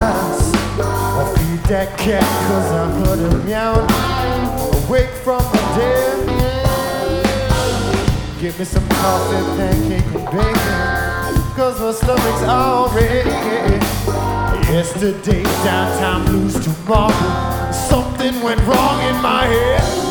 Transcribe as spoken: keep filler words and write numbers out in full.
mice. I'll feed that cat cause I heard him meowing. Awake from the dead. Give me some coffee, pancake and bacon, cause my stomach's all red. Yesterday, downtown blues tomorrow. Something went wrong in my head.